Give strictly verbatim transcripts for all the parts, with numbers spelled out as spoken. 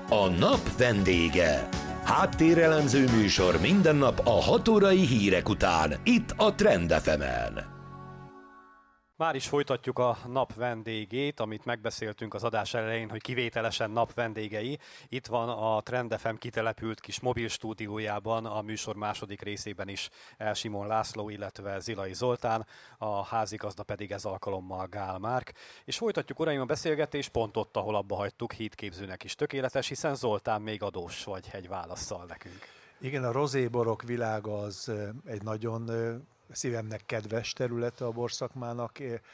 A nap vendége. Háttérelemző műsor minden nap a hat órai hírek után, itt a Trend ef emen. Már is folytatjuk a nap vendégét, amit megbeszéltünk az adás elején, hogy kivételesen nap vendégei. Itt van a Trend ef em kitelepült kis mobil stúdiójában, a műsor második részében is Elsimon László, illetve Zilai Zoltán, a házigazda pedig ez alkalommal Gál Márk. És folytatjuk, uraim, a beszélgetést pont ott, ahol abba hagytuk, hídképzőnek is tökéletes, hiszen Zoltán még adós vagy egy válasszal nekünk. Igen, a rozéborok világa az egy nagyon szívemnek kedves területe a borszakmának.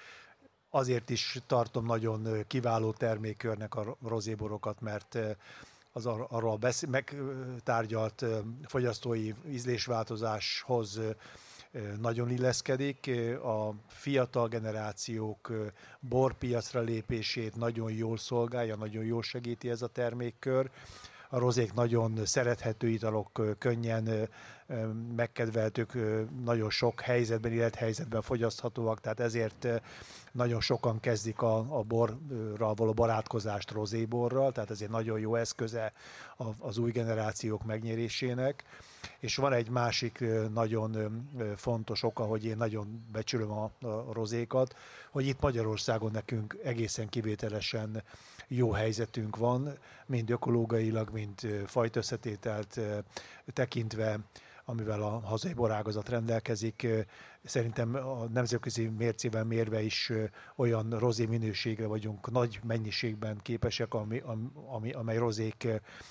Azért is tartom nagyon kiváló termékkörnek a rozéborokat, mert az arról beszél, megtárgyalt fogyasztói ízlésváltozáshoz nagyon illeszkedik. A fiatal generációk borpiacra lépését nagyon jól szolgálja, nagyon jól segíti ez a termékkör. A rozék nagyon szerethető italok, könnyen megkedveltük, nagyon sok helyzetben, élethelyzetben fogyaszthatóak, tehát ezért nagyon sokan kezdik a, a borral való barátkozást rozéborral, tehát ezért nagyon jó eszköze az új generációk megnyerésének. És van egy másik nagyon fontos oka, hogy én nagyon becsülöm a, a rozékat, hogy itt Magyarországon nekünk egészen kivételesen jó helyzetünk van, mind ökológiailag, mind fajtaösszetételt tekintve, amivel a hazai borágazat rendelkezik. Szerintem a nemzetközi mércével mérve is olyan rozé minőségre vagyunk, nagy mennyiségben képesek, ami, ami, amely rozék,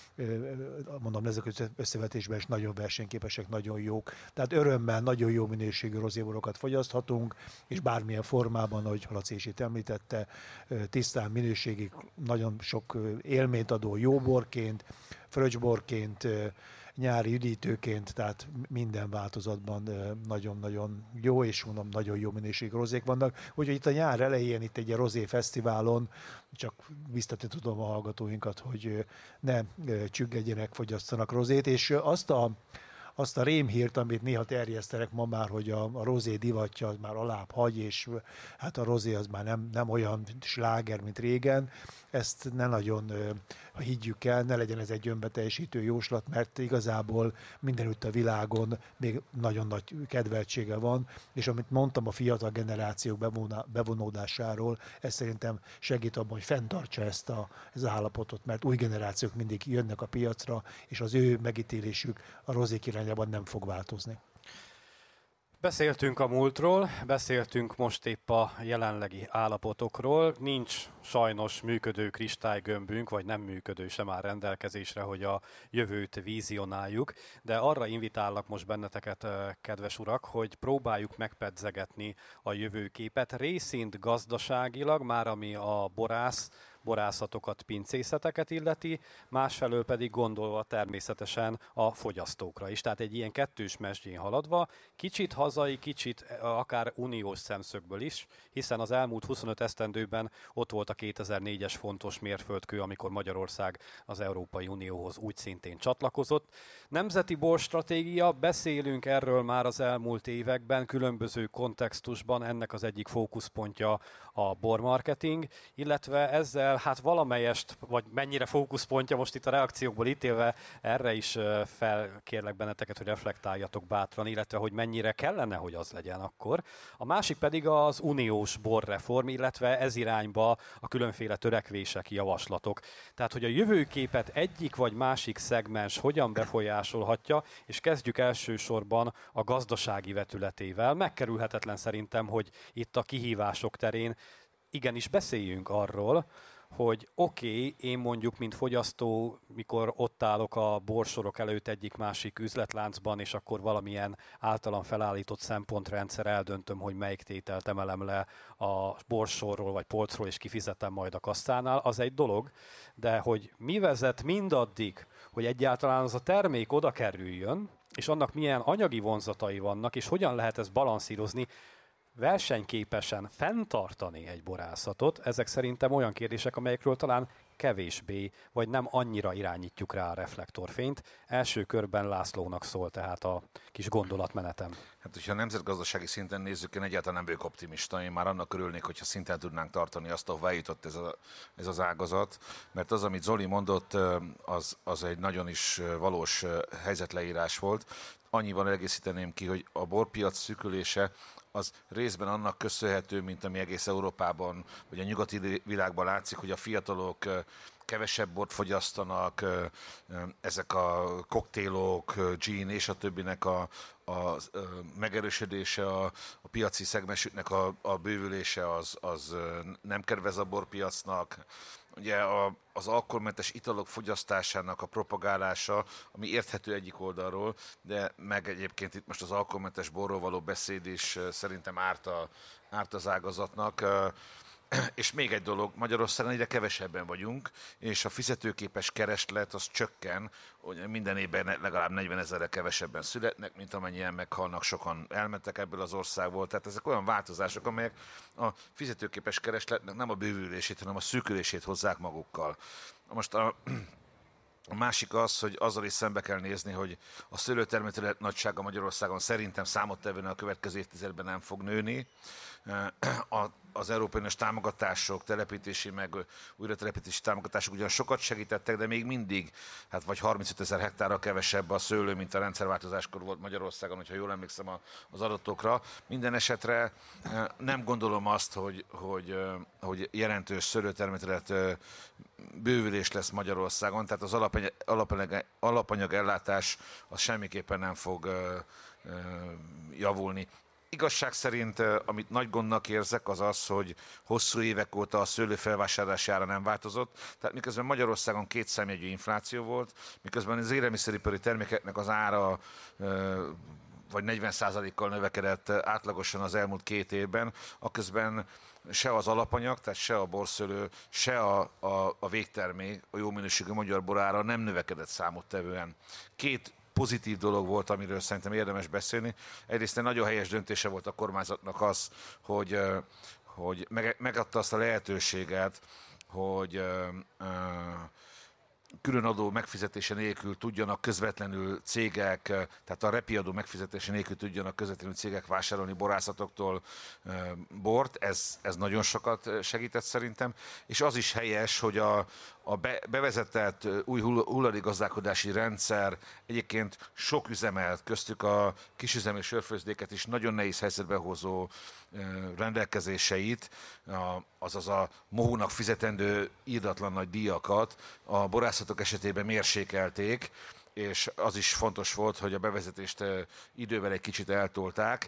mondom, nemzetközi összevetésben is nagyon versenyképesek, nagyon jók. Tehát örömmel nagyon jó minőségű rozéborokat fogyaszthatunk, és bármilyen formában, ahogy Laci is itt említette, tisztán minőségi, nagyon sok élményt adó jó borként, fröccsborként, nyári üdítőként, tehát minden változatban nagyon-nagyon jó, és mondom, nagyon jó minőségű rozék vannak. Úgyhogy itt a nyár elején, itt egy rozé fesztiválon, csak biztatni tudom a hallgatóinkat, hogy ne csüggedjenek, fogyasszanak rozét, és azt a azt a rémhírt, amit néha terjesztenek ma már, hogy a, a rozé divatja az már alább hagy, és hát a rozé az már nem, nem olyan sláger, mint régen, ezt ne nagyon uh, higgyük el, ne legyen ez egy önbeteljesítő jóslat, mert igazából mindenütt a világon még nagyon nagy kedveltsége van, és amit mondtam a fiatal generációk bevonódásáról, ez szerintem segít abban, hogy fenntartsa ezt a, az állapotot, mert új generációk mindig jönnek a piacra, és az ő megítélésük a rozék irányában nem fog változni. Beszéltünk a múltról, beszéltünk most épp a jelenlegi állapotokról. Nincs sajnos működő kristálygömbünk, vagy nem működő sem áll rendelkezésre, hogy a jövőt vízionáljuk, de arra invitállak most benneteket, kedves urak, hogy próbáljuk megpedzegetni a jövőképet, részint gazdaságilag, már ami a borász, borászatokat, pincészeteket illeti, másfelől pedig gondolva természetesen a fogyasztókra is. Tehát egy ilyen kettős mesdjén haladva, kicsit hazai, kicsit akár uniós szemszögből is, hiszen az elmúlt huszonöt esztendőben ott volt a kétezer-négyes fontos mérföldkő, amikor Magyarország az Európai Unióhoz úgy szintén csatlakozott. Nemzeti borstratégia, beszélünk erről már az elmúlt években, különböző kontextusban, ennek az egyik fókuszpontja a bormarketing, illetve ezzel hát valamelyest, vagy mennyire fókuszpontja, most itt a reakciókból ítélve, erre is felkérlek benneteket, hogy reflektáljatok bátran, illetve hogy mennyire kellene, hogy az legyen akkor. A másik pedig az uniós borreform, illetve ez irányba a különféle törekvések, javaslatok. Tehát, hogy a jövőképet egyik vagy másik szegmens hogyan befolyásolhatja, és kezdjük elsősorban a gazdasági vetületével. Megkerülhetetlen szerintem, hogy itt a kihívások terén igenis beszéljünk arról, hogy oké, okay, én mondjuk, mint fogyasztó, mikor ott állok a borsorok előtt egyik-másik üzletláncban, és akkor valamilyen általam felállított szempontrendszer eldöntöm, hogy melyik tételt emelem le a borsorról vagy polcról, és kifizetem majd a kasszánál, az egy dolog, de hogy mi vezet mindaddig, hogy egyáltalán az a termék oda kerüljön, és annak milyen anyagi vonzatai vannak, és hogyan lehet ezt balanszírozni, versenyképesen fenntartani egy borászatot, ezek szerintem olyan kérdések, amelyekről talán kevésbé, vagy nem annyira irányítjuk rá a reflektorfényt. Első körben Lászlónak szól tehát a kis gondolatmenetem. Hát, hogyha nemzetgazdasági szinten nézzük, én egyáltalán nem vagyok optimista. Én már annak örülnék, hogyha szinten tudnánk tartani azt, ahová eljutott ez, a, ez az ágazat. Mert az, amit Zoli mondott, az, az egy nagyon is valós helyzetleírás volt. Annyiban egészíteném ki, hogy a borpiac szűkülése az részben annak köszönhető, mint ami egész Európában, vagy a nyugati világban látszik, hogy a fiatalok kevesebb bort fogyasztanak, ezek a koktélok, gin és a többinek a, a megerősödése, a, a piaci szegmensüknek a, a bővülése az, az nem kedvez a borpiacnak. Ugye a, az alkoholmentes italok fogyasztásának a propagálása, ami érthető egyik oldalról, de meg egyébként itt most az alkoholmentes borról való beszéd is szerintem árt, a, árt az ágazatnak. És még egy dolog, Magyarországon egyre kevesebben vagyunk, és a fizetőképes kereslet az csökken, hogy minden évben legalább negyvenezerre kevesebben születnek, mint amennyien meghalnak, sokan elmentek ebből az országból. Tehát ezek olyan változások, amelyek a fizetőképes keresletnek nem a bővülését, hanem a szűkülését hozzák magukkal. Most a A másik az, hogy azzal is szembe kell nézni, hogy a szőlőtermőterület nagysága Magyarországon szerintem számottevően a következő évtizedben nem fog nőni. A, az Európai Uniós támogatások, telepítési meg újratelepítési támogatások ugyan sokat segítettek, de még mindig hát vagy harmincöt ezer hektárra kevesebb a szőlő, mint a rendszerváltozáskor volt Magyarországon, hogyha jól emlékszem az adatokra. Minden esetre nem gondolom azt, hogy, hogy, hogy jelentős szőlőtermőterület bővülés lesz Magyarországon, tehát az alapanyag, alapanyag, alapanyag ellátás az semmiképpen nem fog javulni. Igazság szerint, amit nagy gondnak érzek, az az, hogy hosszú évek óta a szőlő felvásárlási ára nem változott. Tehát miközben Magyarországon két számjegyű infláció volt, miközben az élelmiszeripari termékeknek az ára vagy negyven százalékkal növekedett átlagosan az elmúlt két évben, aközben se az alapanyag, tehát se a borszőlő, se a, a, a végtermék, a jó minőségű magyar borára nem növekedett számottevően. Két pozitív dolog volt, amiről szerintem érdemes beszélni. Egyrészt egy nagyon helyes döntése volt a kormányzatnak az, hogy, hogy megadta azt a lehetőséget, hogy különadó megfizetése nélkül tudjanak közvetlenül cégek, tehát a repiadó megfizetése nélkül tudjanak közvetlenül cégek vásárolni borászatoktól bort, ez, ez nagyon sokat segített szerintem, és az is helyes, hogy a, a be, bevezetett új hulladékgazdálkodási rendszer egyébként sok üzemelt, köztük a kisüzemi sörfőzdéket is nagyon nehéz helyzetbe hozó rendelkezéseit, azaz a mohónak fizetendő írdatlan nagy díjakat a borászatok esetében mérsékelték, és az is fontos volt, hogy a bevezetést idővel egy kicsit eltolták.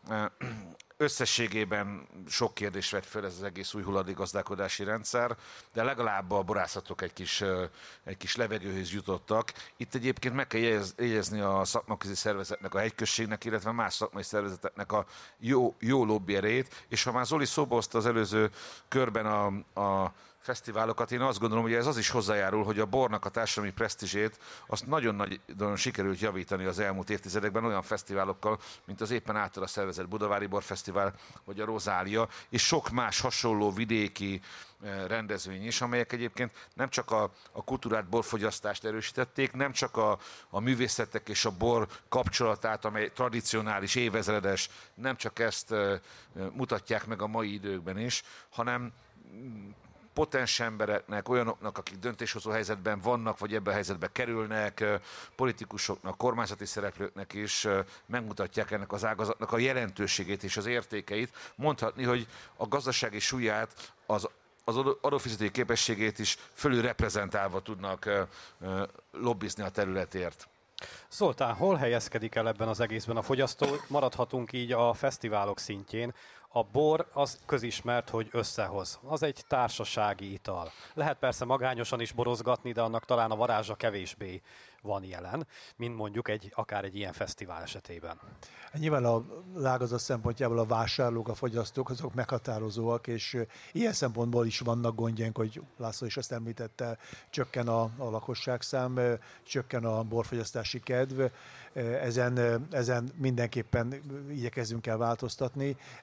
Összességében sok kérdést vett fel ez az egész új hulladékgazdálkodási rendszer, de legalább a borászatok egy kis, egy kis levegőhöz jutottak. Itt egyébként meg kell jegyezni a szakmaközi szervezetnek, a hegyközségnek, illetve más szakmai szervezeteknek a jó, jó lobbyerét, és ha már Zoli szóba hozta az előző körben a, a fesztiválokat, én azt gondolom, hogy ez az is hozzájárul, hogy a bornak a társadalmi presztízsét azt nagyon nagyon sikerült javítani az elmúlt évtizedekben olyan fesztiválokkal, mint az éppen általa szervezett Budavári Borfesztivál, vagy a Rozália, és sok más hasonló vidéki rendezvény is, amelyek egyébként nem csak a, a kultúrát, borfogyasztást erősítették, nem csak a, a művészetek és a bor kapcsolatát, amely tradicionális, évezredes, nem csak ezt uh, mutatják meg a mai időkben is, hanem potens embereknek, olyanoknak, akik döntéshozó helyzetben vannak, vagy ebben a helyzetben kerülnek, politikusoknak, kormányzati szereplőknek is megmutatják ennek az ágazatnak a jelentőségét és az értékeit. Mondhatni, hogy a gazdasági súlyát, az, az adófizetői képességét is fölül reprezentálva tudnak lobbizni a területért. Zoltán, hol helyezkedik el ebben az egészben a fogyasztó? Maradhatunk így a fesztiválok szintjén. A bor az közismert, hogy összehoz. Az egy társasági ital. Lehet persze magányosan is borozgatni, de annak talán a varázsa kevésbé van jelen, mint mondjuk egy, akár egy ilyen fesztivál esetében. Nyilván a ágazat szempontjából a vásárlók, a fogyasztók azok meghatározóak, és ilyen szempontból is vannak gondjaink, hogy László is azt említette, csökken a, a lakosságszám, csökken a borfogyasztási kedv, ezen, ezen mindenképpen igyekezzünk el változtatni. Ebben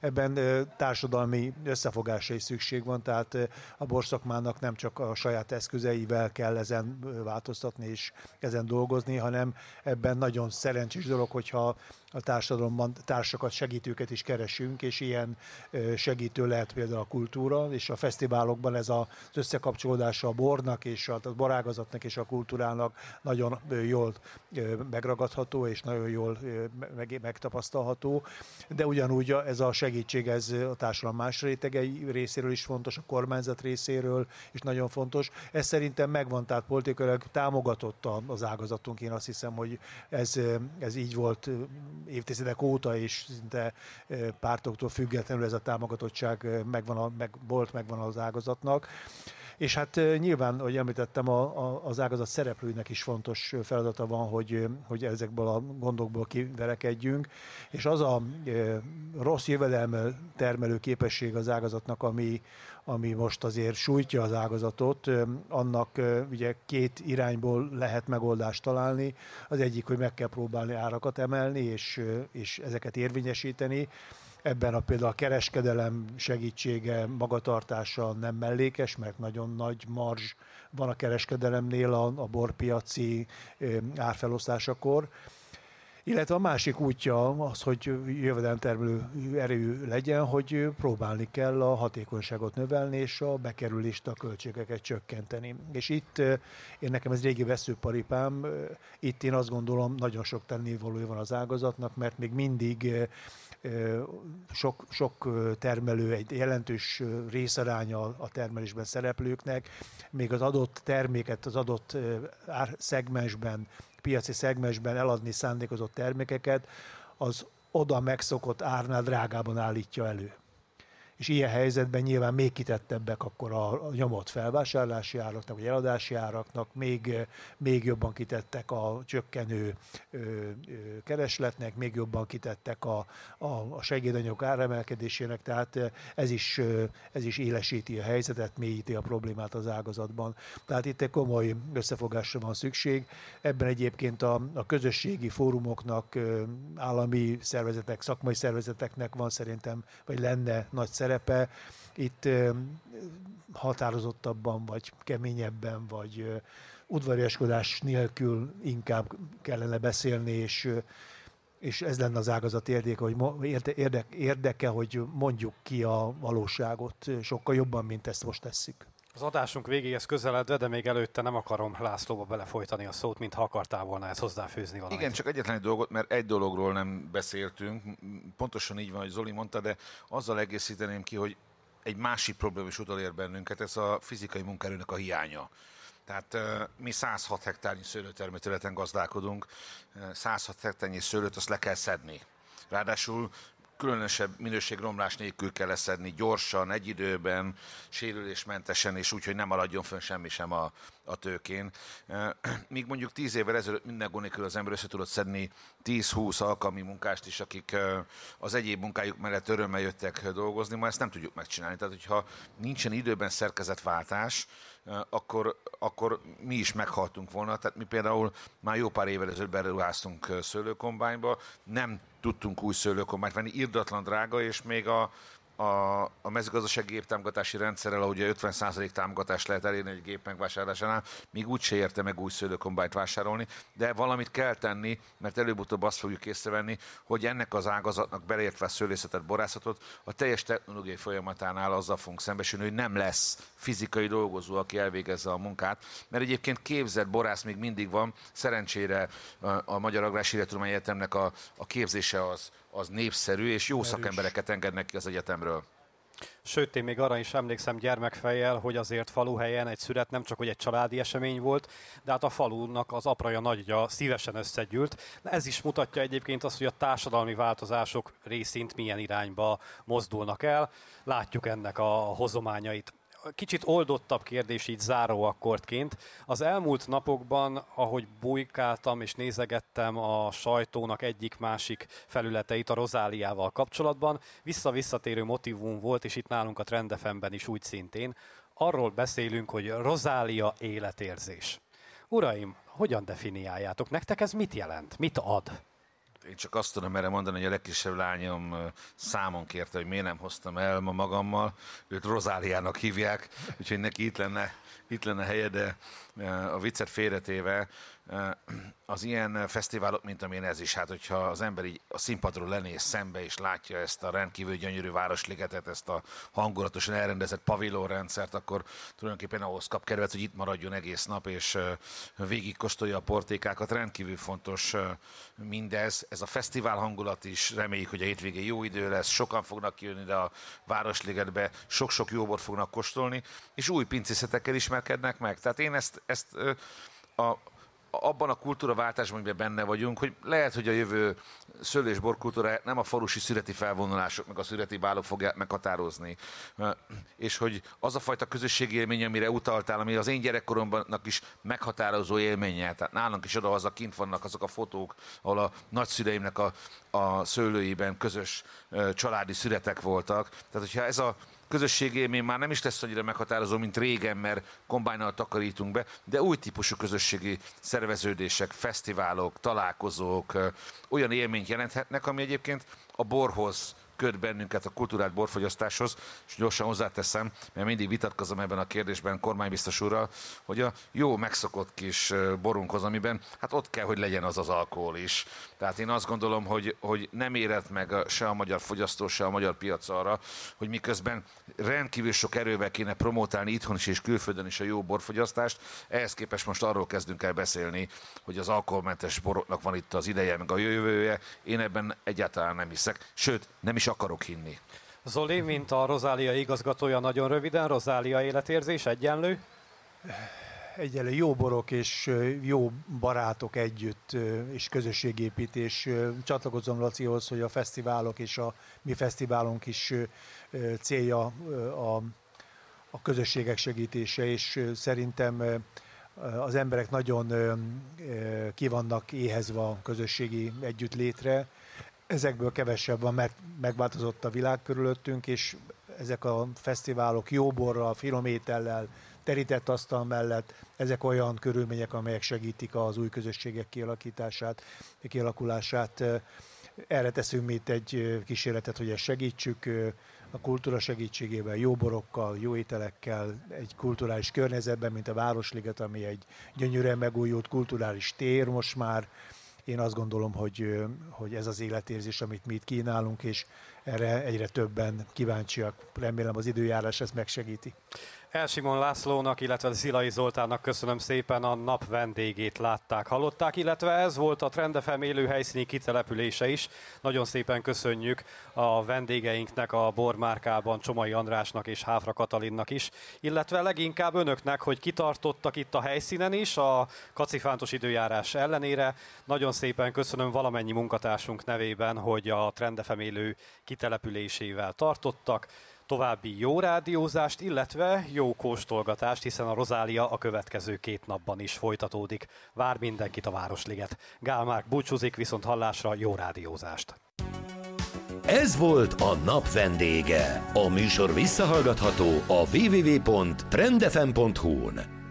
társadalmi összefogásra is szükség van, tehát a borszakmának nem csak a saját eszközeivel kell ezen változtatni és ezen dolgozni, hanem ebben nagyon szerencsés dolog, hogyha a társadalomban társakat, segítőket is keresünk, és ilyen segítő lehet például a kultúra, és a fesztiválokban ez az összekapcsolódása a bornak, és a borágazatnak és a kultúrának nagyon jól megragadható, és nagyon jól megtapasztalható, de ugyanúgy ez a segítség, ez a társadalom más rétegei részéről is fontos, a kormányzat részéről is nagyon fontos. Ez szerintem megvan, tehát politikailag támogatott az ágazatunk, én azt hiszem, hogy ez, ez így volt évtizedek óta, és szinte pártoktól függetlenül ez a támogatottság megvan, a, meg, volt megvan az ágazatnak. És hát nyilván, ahogy említettem, a, a, az ágazat szereplőinek is fontos feladata van, hogy, hogy ezekből a gondokból kiverekedjünk, és az a e, rossz jövedelme termelő képesség az ágazatnak, ami, ami most azért sújtja az ágazatot, annak ugye két irányból lehet megoldást találni. Az egyik, hogy meg kell próbálni árakat emelni, és, és ezeket érvényesíteni. Ebben a például a kereskedelem segítsége, magatartása nem mellékes, mert nagyon nagy marzs van a kereskedelemnél a, a borpiaci árfelosztásakor. Illetve a másik útja az, hogy jövedelemtermelő erő legyen, hogy próbálni kell a hatékonyságot növelni, és a bekerülést, a költségeket csökkenteni. És itt, én nekem ez régi veszőparipám, itt én azt gondolom, nagyon sok tennivalója van az ágazatnak, mert még mindig sok, sok termelő, egy jelentős részaránya a termelésben szereplőknek, még az adott terméket az adott szegmensben, piaci szegmensben eladni szándékozott termékeket, az oda megszokott árnál drágában állítja elő. És ilyen helyzetben nyilván még kitettebbek akkor a nyomott felvásárlási áraknak, vagy eladási áraknak, még, még jobban kitettek a csökkenő keresletnek, még jobban kitettek a, a, a segédanyagok áremelkedésének, tehát ez is, ez is élesíti a helyzetet, mélyíti a problémát az ágazatban. Tehát itt egy komoly összefogásra van szükség. Ebben egyébként a, a közösségi fórumoknak, állami szervezetek, szakmai szervezeteknek van szerintem, vagy lenne nagy szerepe. Itt határozottabban, vagy keményebben, vagy udvariaskodás nélkül inkább kellene beszélni, és, és ez lenne az ágazat érdeke, hogy érdeke, érdeke, hogy mondjuk ki a valóságot sokkal jobban, mint ezt most tesszük. Az adásunk végéhez közeledve, de még előtte nem akarom Lászlóba belefolytani a szót, mintha akartál volna ezt hozzáfűzni valamit. Igen, csak egyetlen egy dolgot, mert egy dologról nem beszéltünk, pontosan így van, hogy Zoli mondta, de azzal egészíteném ki, hogy egy másik probléma is utolér bennünket, ez a fizikai munkaerőnek a hiánya. Tehát mi száz hat hektárnyi szőlőtermőterületen gazdálkodunk, száz hat hektárnyi szőlőt azt le kell szedni. Ráadásul különösebb minőségromlás nélkül kell leszedni, gyorsan, egy időben, sérülésmentesen, és úgy, hogy nem maradjon fönn semmi sem a, a tőkén. Míg mondjuk tíz évvel ezelőtt minden gond nélkül az ember össze tudott szedni tíz-húsz alkalmi munkást is, akik az egyéb munkájuk mellett örömmel jöttek dolgozni, ma ezt nem tudjuk megcsinálni. Tehát, hogyha nincsen időben szerkezetváltás, akkor, akkor mi is meghaltunk volna. Tehát mi például már jó pár évvel ezelőtt beruháztunk szőlőkombányba, nem tudtunk új szőlőkombányt venni, irdatlan drága, és még a, a, a mezőgazdasági géptámogatási rendszerrel, ahogy ötven százalék támogatást lehet elérni egy gép megvásárlásánál, még úgyse érte meg új szőlőkombányt vásárolni, de valamit kell tenni, mert előbb-utóbb azt fogjuk észrevenni, hogy ennek az ágazatnak, beleértve a szőlészetet, borászatot, a teljes technológiai folyamatánál azzal fogunk szembesülni, hogy nem lesz fizikai dolgozó, aki elvégezze a munkát, mert egyébként képzett borász még mindig van, szerencsére a Magyar Agrártudományi Egyetemnek a, a képzése az, az népszerű, és jó Erős. szakembereket engednek ki az egyetemről. Sőt, én még arra is emlékszem gyermekfejjel, hogy azért faluhelyen egy szület nem csak hogy egy családi esemény volt, de hát a falunak az apraja nagyja szívesen összegyűlt. Ez is mutatja egyébként azt, hogy a társadalmi változások részint milyen irányba mozdulnak el. Látjuk ennek a hozományait. Kicsit oldottabb kérdés így záróakkordként. Az elmúlt napokban, ahogy bujkáltam és nézegettem a sajtónak egyik-másik felületeit a Rozáliával kapcsolatban, vissza-visszatérő motívum volt, és itt nálunk a Trend ef em-ben is úgy szintén. Arról beszélünk, hogy Rozália életérzés. Uraim, hogyan definiáljátok? Nektek ez mit jelent? Mit ad? Én csak azt tudom erre mondani, hogy a legkisebb lányom számon kérte, hogy miért nem hoztam el ma magammal. Őt Rozáliának hívják, úgyhogy neki itt lenne, itt lenne helye, de a viccet félretéve az ilyen fesztiválok, mint amilyen ez is, hát hogyha az ember így a színpadról lenéz szembe és látja ezt a rendkívül gyönyörű városligetet, ezt a hangulatosan elrendezett pavilonrendszert, akkor tulajdonképpen ahhoz kap kedvet, hogy itt maradjon egész nap és végigkóstolja a portékákat. Rendkívül fontos mindez. Ez a fesztivál hangulat is, reméljük, hogy a hétvégén jó idő lesz, sokan fognak jönni ide a városligetbe, sok-sok jó bort fognak kóstolni, és új pincészetekkel ismerkednek meg. Tehát én ezt, ezt a abban a kultúraváltásban, amiben benne vagyunk, hogy lehet, hogy a jövő szőlő- és borkultúra nem a falusi szüreti felvonulások, meg a szüreti bálok fogják meghatározni. És hogy az a fajta közösségi élmény, amire utaltál, ami az én gyerekkoromnak is meghatározó élménye. Tehát nálunk is oda-haza kint vannak azok a fotók, ahol a nagyszüleimnek a, a szőlőiben közös családi szüretek voltak. Tehát, hogyha ez a közösségi élmény már nem is lesz annyira meghatározó, mint régen, mert kombájnnal takarítunk be, de új típusú közösségi szerveződések, fesztiválok, találkozók olyan élményt jelenthetnek, ami egyébként a borhoz köt bennünket, a kultúrált borfogyasztáshoz, és gyorsan hozzáteszem, mert mindig vitatkozom ebben a kérdésben kormánybiztos úrral, hogy a jó megszokott kis borunkhoz, amiben hát ott kell, hogy legyen az az alkohol is. Tehát én azt gondolom, hogy, hogy nem érett meg se a magyar fogyasztó, se a magyar piac arra, hogy miközben rendkívül sok erővel kéne promotálni itthon is és külföldön is a jó borfogyasztást, ehhez képest most arról kezdünk el beszélni, hogy az alkoholmentes boroknak van itt az ideje, meg a jövője. Én ebben egyáltalán nem hiszek, sőt, nem is akarok hinni. Zoli, mint a Rozália igazgatója, nagyon röviden, Rozália életérzés egyenlő? Egyenlő jó borok és jó barátok együtt, és közösségépítés. Csatlakozom Lacihoz, hogy a fesztiválok és a mi fesztiválunk is célja a, a közösségek segítése, és szerintem az emberek nagyon ki vannak éhezve a közösségi együttlétre. Ezekből kevesebb van, mert megváltozott a világ körülöttünk, és ezek a fesztiválok jó borral, finom étellel, terített asztal mellett, ezek olyan körülmények, amelyek segítik az új közösségek kialakítását, kialakulását. Erre teszünk mi itt egy kísérletet, hogy ezt segítsük, a kultúra segítségével, jó borokkal, jó ételekkel, egy kulturális környezetben, mint a Városliget, ami egy gyönyörűen megújult kulturális tér most már. Én azt gondolom, hogy, hogy ez az életérzés, amit mi itt kínálunk, és erre egyre többen kíváncsiak. Remélem az időjárás ezt megsegíti. Elsimon Lászlónak, illetve Szilai Zoltánnak köszönöm szépen, a nap vendégét látták, hallották, illetve ez volt a Trend ef em élőhelyszíni kitelepülése is. Nagyon szépen köszönjük a vendégeinknek a bormárkában, Csomai Andrásnak és Háfra Katalinnak is, illetve leginkább önöknek, hogy kitartottak itt a helyszínen is, a kacifántos időjárás ellenére. Nagyon szépen köszönöm valamennyi munkatársunk nevében, hogy a Trend ef em élő kitelepülésével tartottak. További jó rádiózást, illetve jó kóstolgatást, hiszen a Rozália a következő két napban is folytatódik. Vár mindenkit a Városliget. Gál Márk búcsúzik, viszont hallásra, jó rádiózást! Ez volt a nap vendége. A műsor visszahallgatható a double-u double-u double-u pont trend f m pont hu-n.